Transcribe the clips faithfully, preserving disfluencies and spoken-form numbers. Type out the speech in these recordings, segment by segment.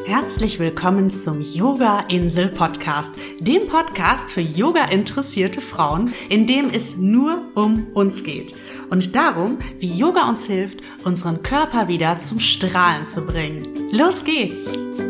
Herzlich willkommen zum Yoga Insel Podcast, dem Podcast für Yoga-interessierte Frauen, in dem es nur um uns geht und darum, wie Yoga uns hilft, unseren Körper wieder zum Strahlen zu bringen. Los geht's!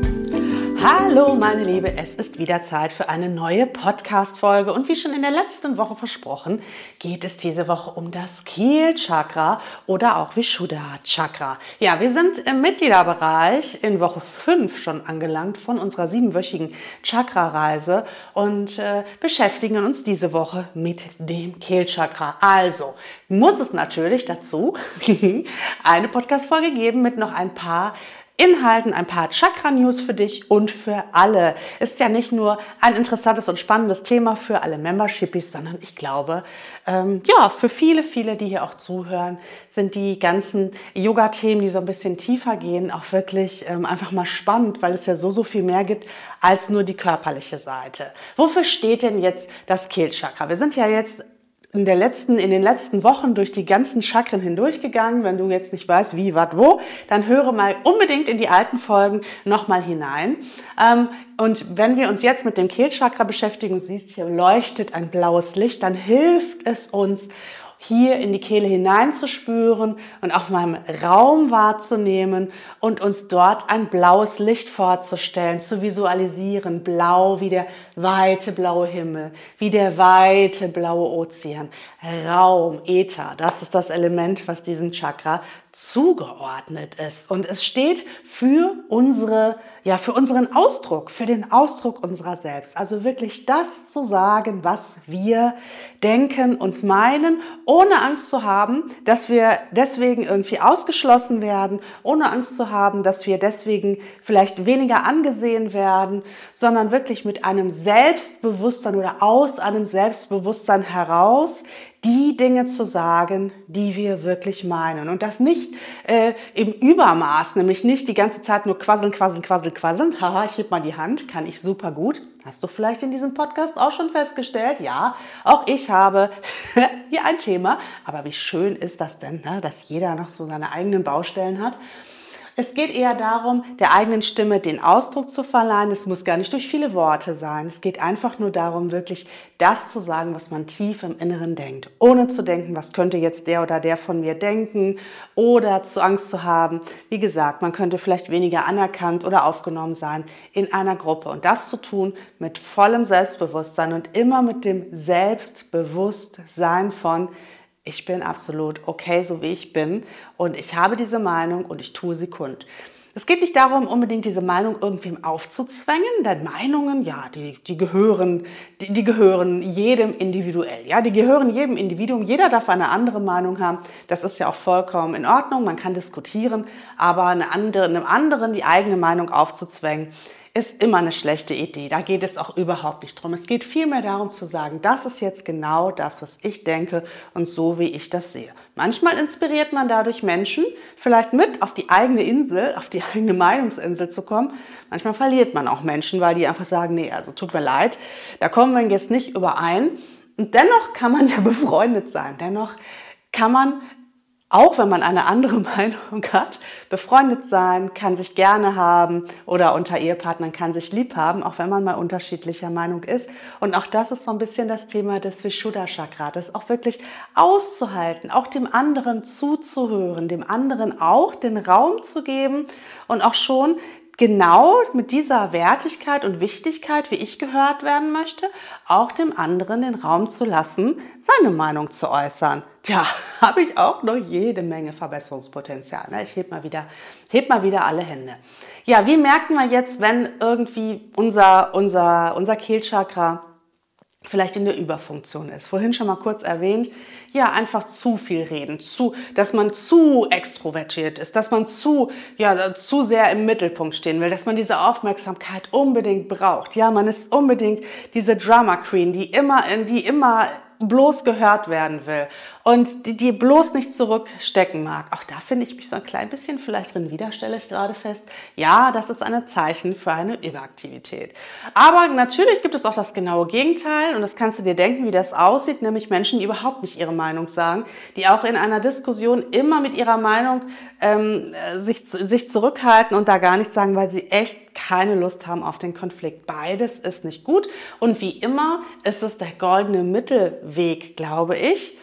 Hallo meine Liebe, es ist wieder Zeit für eine neue Podcast-Folge und wie schon in der letzten Woche versprochen, geht es diese Woche um das Kehlchakra oder auch Vishuddha-Chakra. Ja, wir sind im Mitgliederbereich in Woche fünf schon angelangt von unserer siebenwöchigen Chakra-Reise und äh, beschäftigen uns diese Woche mit dem Kehlchakra. Also muss es natürlich dazu eine Podcast-Folge geben mit noch ein paar Inhalten, ein paar Chakra-News für dich und für alle. Ist ja nicht nur ein interessantes und spannendes Thema für alle Membershipies, sondern ich glaube, ähm, ja, für viele, viele, die hier auch zuhören, sind die ganzen Yoga-Themen, die so ein bisschen tiefer gehen, auch wirklich ähm, einfach mal spannend, weil es ja so, so viel mehr gibt als nur die körperliche Seite. Wofür steht denn jetzt das Kehlchakra? Wir sind ja jetzt in der letzten, in den letzten Wochen durch die ganzen Chakren hindurchgegangen. Wenn du jetzt nicht weißt, wie, was, wo, dann höre mal unbedingt in die alten Folgen nochmal hinein. Und wenn wir uns jetzt mit dem Kehlchakra beschäftigen, siehst hier leuchtet ein blaues Licht, dann hilft es uns, hier in die Kehle hineinzuspüren und auch mal im Raum wahrzunehmen und uns dort ein blaues Licht vorzustellen, zu visualisieren. Blau wie der weite blaue Himmel, wie der weite blaue Ozean. Raum, Äther, das ist das Element, was diesem Chakra zugeordnet ist. Und es steht für unsere, ja, für unseren Ausdruck, für den Ausdruck unserer selbst. Also wirklich das zu sagen, was wir denken und meinen, ohne Angst zu haben, dass wir deswegen irgendwie ausgeschlossen werden, ohne Angst zu haben, dass wir deswegen vielleicht weniger angesehen werden, sondern wirklich mit einem Selbstbewusstsein oder aus einem Selbstbewusstsein heraus die Dinge zu sagen, die wir wirklich meinen. Und das nicht äh, im Übermaß, nämlich nicht die ganze Zeit nur quasseln, quasseln, quasseln, quasseln. Haha, ich heb mal die Hand, kann ich super gut. Hast du vielleicht in diesem Podcast auch schon festgestellt? Ja, auch ich habe hier ein Thema. Aber wie schön ist das denn, ne? Dass jeder noch so seine eigenen Baustellen hat. Es geht eher darum, der eigenen Stimme den Ausdruck zu verleihen. Es muss gar nicht durch viele Worte sein. Es geht einfach nur darum, wirklich das zu sagen, was man tief im Inneren denkt. Ohne zu denken, was könnte jetzt der oder der von mir denken oder zu Angst zu haben. Wie gesagt, man könnte vielleicht weniger anerkannt oder aufgenommen sein in einer Gruppe. Und das zu tun mit vollem Selbstbewusstsein und immer mit dem Selbstbewusstsein von ich bin absolut okay, so wie ich bin und ich habe diese Meinung und ich tue sie kund. Es geht nicht darum, unbedingt diese Meinung irgendwem aufzuzwängen, denn Meinungen, ja, die, die, gehören, die, die gehören jedem individuell. Ja, die gehören jedem Individuum. Jeder darf eine andere Meinung haben. Das ist ja auch vollkommen in Ordnung. Man kann diskutieren, aber eine andere, einem anderen die eigene Meinung aufzuzwängen, ist immer eine schlechte Idee. Da geht es auch überhaupt nicht drum. Es geht vielmehr darum zu sagen, das ist jetzt genau das, was ich denke und so, wie ich das sehe. Manchmal inspiriert man dadurch Menschen, vielleicht mit auf die eigene Insel, auf die eigene Meinungsinsel zu kommen. Manchmal verliert man auch Menschen, weil die einfach sagen, nee, also tut mir leid, da kommen wir jetzt nicht überein. Und dennoch kann man ja befreundet sein. Dennoch kann man, auch wenn man eine andere Meinung hat, befreundet sein, kann sich gerne haben oder unter Ehepartnern kann sich lieb haben, auch wenn man mal unterschiedlicher Meinung ist. Und auch das ist so ein bisschen das Thema des Vishuddha-Chakra, das auch wirklich auszuhalten, auch dem anderen zuzuhören, dem anderen auch den Raum zu geben und auch schon genau mit dieser Wertigkeit und Wichtigkeit, wie ich gehört werden möchte, auch dem anderen den Raum zu lassen, seine Meinung zu äußern. Tja, habe ich auch noch jede Menge Verbesserungspotenzial. Ich heb mal wieder, heb mal wieder alle Hände. Ja, wie merken wir jetzt, wenn irgendwie unser, unser, unser Kehlchakra vielleicht in der Überfunktion ist? Vorhin schon mal kurz erwähnt, ja, einfach zu viel reden, zu, dass man zu extrovertiert ist, dass man zu, ja, zu sehr im Mittelpunkt stehen will, dass man diese Aufmerksamkeit unbedingt braucht. Ja, man ist unbedingt diese Drama Queen, die immer, die immer bloß gehört werden will und die, die bloß nicht zurückstecken mag. Auch da finde ich mich so ein klein bisschen vielleicht drin wieder, stelle ich gerade fest. Ja, das ist ein Zeichen für eine Überaktivität. Aber natürlich gibt es auch das genaue Gegenteil und das kannst du dir denken, wie das aussieht, nämlich Menschen, die überhaupt nicht ihre Meinung sagen, die auch in einer Diskussion immer mit ihrer Meinung ähm, sich, sich zurückhalten und da gar nichts sagen, weil sie echt keine Lust haben auf den Konflikt. Beides ist nicht gut und wie immer ist es der goldene Mittelweg, glaube ich,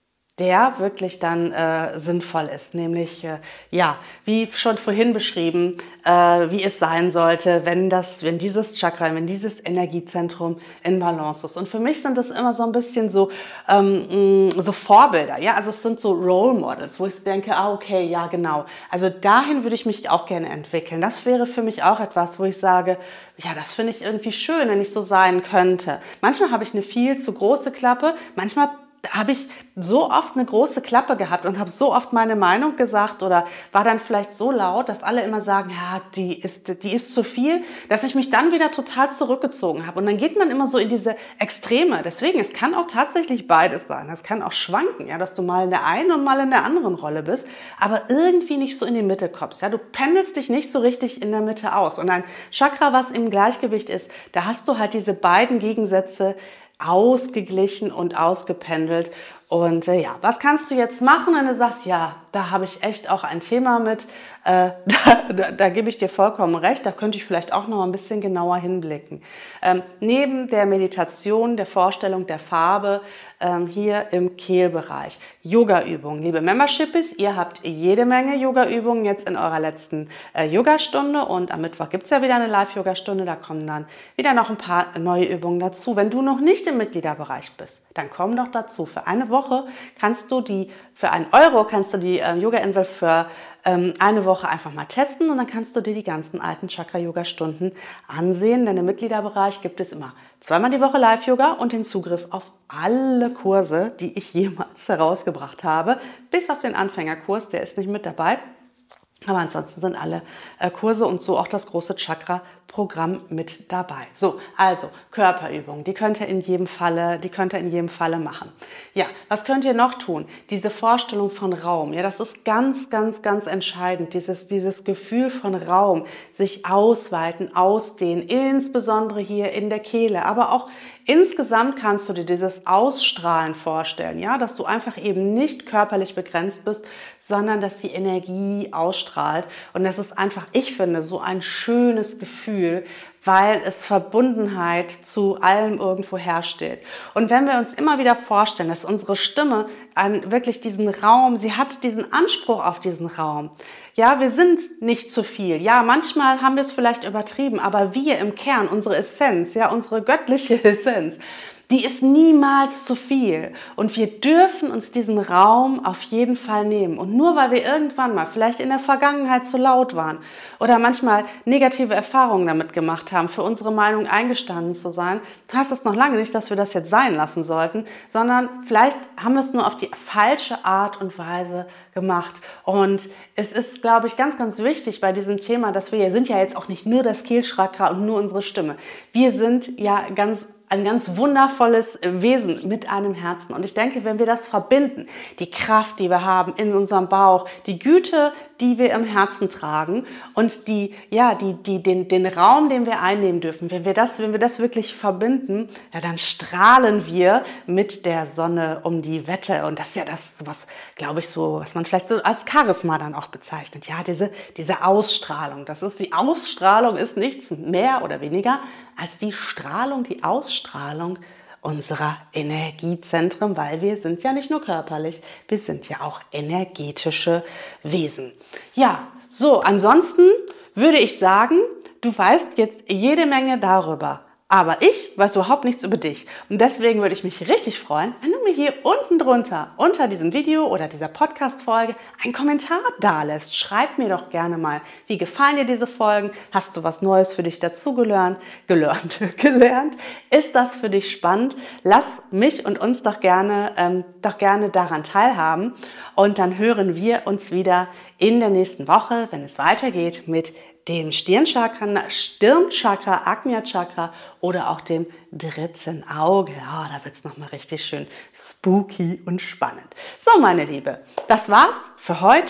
der wirklich dann äh, sinnvoll ist, nämlich, äh, ja, wie schon vorhin beschrieben, äh, wie es sein sollte, wenn das, wenn dieses Chakra, wenn dieses Energiezentrum in Balance ist. Und für mich sind das immer so ein bisschen so, ähm, so Vorbilder, ja, also es sind so Role Models, wo ich denke, ah, okay, ja, genau. Also dahin würde ich mich auch gerne entwickeln. Das wäre für mich auch etwas, wo ich sage, ja, das finde ich irgendwie schön, wenn ich so sein könnte. Manchmal habe ich eine viel zu große Klappe, manchmal habe ich so oft eine große Klappe gehabt und habe so oft meine Meinung gesagt oder war dann vielleicht so laut, dass alle immer sagen, ja, die ist, die ist zu viel, dass ich mich dann wieder total zurückgezogen habe. Und dann geht man immer so in diese Extreme. Deswegen, es kann auch tatsächlich beides sein. Es kann auch schwanken, ja, dass du mal in der einen und mal in der anderen Rolle bist, aber irgendwie nicht so in die Mitte kommst. Ja, du pendelst dich nicht so richtig in der Mitte aus. Und ein Chakra, was im Gleichgewicht ist, da hast du halt diese beiden Gegensätze ausgeglichen und ausgependelt. Und äh, ja, was kannst du jetzt machen, wenn du sagst, ja, da habe ich echt auch ein Thema mit, äh, da, da, da gebe ich dir vollkommen recht, da könnte ich vielleicht auch noch ein bisschen genauer hinblicken. Ähm, neben der Meditation, der Vorstellung der Farbe, ähm, hier im Kehlbereich, Yoga-Übungen. Liebe Membershipies, ihr habt jede Menge Yoga-Übungen jetzt in eurer letzten äh, Yogastunde und am Mittwoch gibt es ja wieder eine Live-Yoga-Stunde, da kommen dann wieder noch ein paar neue Übungen dazu. Wenn du noch nicht im Mitgliederbereich bist, dann komm doch dazu. Für eine Woche kannst du die, für einen Euro kannst du die äh, Yoga-Insel für ähm, eine Woche einfach mal testen und dann kannst du dir die ganzen alten Chakra-Yoga-Stunden ansehen, denn im Mitgliederbereich gibt es immer zweimal die Woche Live-Yoga und den Zugriff auf alle Kurse, die ich jemals herausgebracht habe, bis auf den Anfängerkurs, der ist nicht mit dabei. Aber ansonsten sind alle äh, Kurse und so auch das große Chakra-Programm mit dabei. So, also Körperübungen, die könnt ihr in jedem Falle, die könnt ihr in jedem Falle machen. Ja, was könnt ihr noch tun? Diese Vorstellung von Raum, ja, das ist ganz, ganz, ganz entscheidend. Dieses, dieses Gefühl von Raum, sich ausweiten, ausdehnen, insbesondere hier in der Kehle, aber auch insgesamt kannst du dir dieses Ausstrahlen vorstellen, ja, dass du einfach eben nicht körperlich begrenzt bist, sondern dass die Energie ausstrahlt. Und das ist einfach, ich finde, so ein schönes Gefühl, weil es Verbundenheit zu allem irgendwo herstellt. Und wenn wir uns immer wieder vorstellen, dass unsere Stimme an wirklich diesen Raum, sie hat diesen Anspruch auf diesen Raum. Ja, wir sind nicht zu viel. Ja, manchmal haben wir es vielleicht übertrieben, aber wir im Kern, unsere Essenz, ja, unsere göttliche Essenz, die ist niemals zu viel. Und wir dürfen uns diesen Raum auf jeden Fall nehmen. Und nur weil wir irgendwann mal vielleicht in der Vergangenheit zu laut waren oder manchmal negative Erfahrungen damit gemacht haben, für unsere Meinung eingestanden zu sein, heißt das noch lange nicht, dass wir das jetzt sein lassen sollten, sondern vielleicht haben wir es nur auf die falsche Art und Weise gemacht. Und es ist, glaube ich, ganz, ganz wichtig bei diesem Thema, dass wir sind ja jetzt auch nicht nur das Kehlchakra und nur unsere Stimme. Wir sind ja ganz ein ganz wundervolles Wesen mit einem Herzen. Und ich denke, wenn wir das verbinden, die Kraft, die wir haben in unserem Bauch, die Güte, die wir im Herzen tragen und die, ja, die, die, den, den Raum, den wir einnehmen dürfen, wenn wir das, wenn wir das wirklich verbinden, ja, dann strahlen wir mit der Sonne um die Wette. Und das ist ja das, was, glaube ich, so, was man vielleicht so als Charisma dann auch bezeichnet. Ja, diese, diese Ausstrahlung. Das ist, die Ausstrahlung ist nichts mehr oder weniger als die Strahlung, die Ausstrahlung unserer Energiezentren, weil wir sind ja nicht nur körperlich, wir sind ja auch energetische Wesen. Ja, so, ansonsten würde ich sagen, du weißt jetzt jede Menge darüber. Aber ich weiß überhaupt nichts über dich. Und deswegen würde ich mich richtig freuen, wenn du mir hier unten drunter, unter diesem Video oder dieser Podcast-Folge, einen Kommentar dalässt. Schreib mir doch gerne mal, wie gefallen dir diese Folgen? Hast du was Neues für dich dazugelernt? Gelernt, gelernt? Ist das für dich spannend? Lass mich und uns doch gerne, ähm, doch gerne daran teilhaben. Und dann hören wir uns wieder in der nächsten Woche, wenn es weitergeht mit dem Stirnchakra, Stirnchakra, Ajna-Chakra oder auch dem dritten Auge. Ja, da wird es nochmal richtig schön spooky und spannend. So, meine Liebe, das war's für heute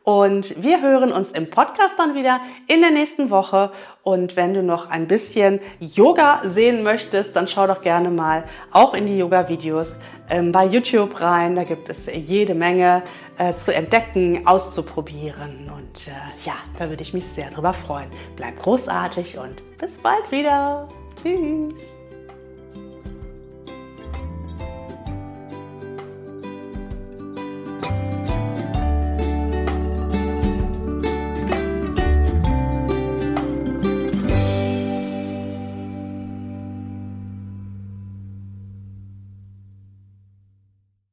Und wir hören uns im Podcast dann wieder in der nächsten Woche. Und wenn du noch ein bisschen Yoga sehen möchtest, dann schau doch gerne mal auch in die Yoga-Videos ähm, bei YouTube rein. Da gibt es jede Menge äh, zu entdecken, auszuprobieren. Und äh, ja, da würde ich mich sehr drüber freuen. Bleib großartig und bis bald wieder. Tschüss.